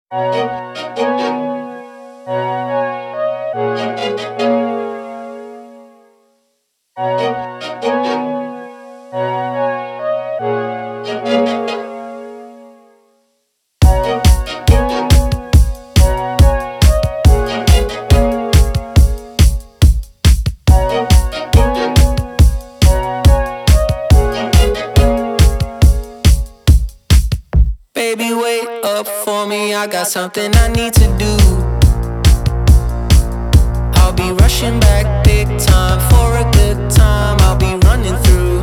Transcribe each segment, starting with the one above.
Baby, wait up for me, I got something I need to do. I'll be rushing back big time for a good time. I'll be running through.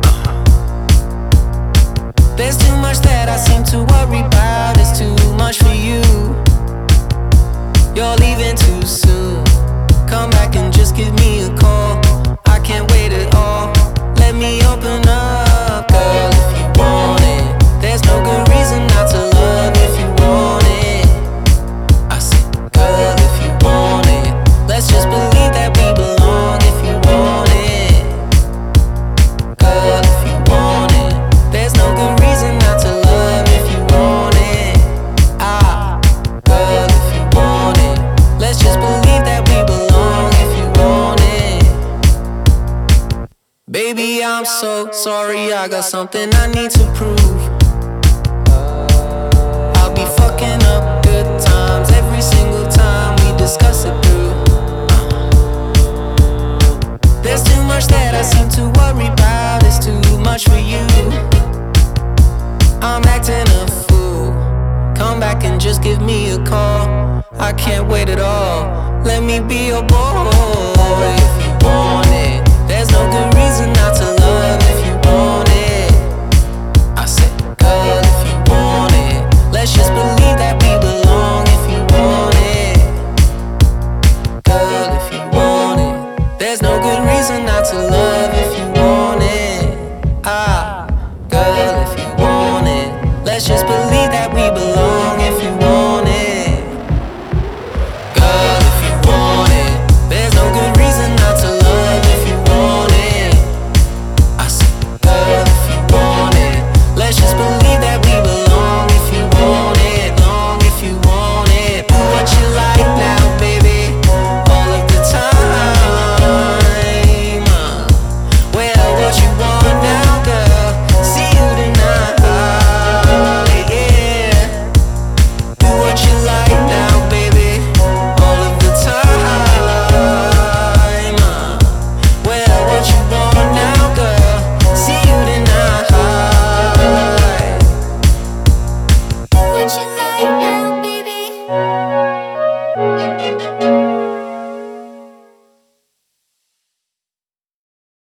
There's too much that I seem to worry about. It's too much for you. You're leaving too soon. Come back and just give me a call. I can't wait at all. Let me open up, girl, if you want it. There's no good reason not to love if you want it. I said, girl, if you want it. Let's just believe that we belong if you want it. Girl, if you want it. There's no good reason not to love if you want it. Girl, if you want it. Let's just believe that we belong if you want it. Baby, I'm so sorry, I got something I need to prove. I'll be fucking up good times every single time we discuss it through. There's too much that I seem to worry about. It's too much for you. I'm acting a fool. Come back and just give me a call. I can't wait at all. Let me be your boy if you want it. There's no good reason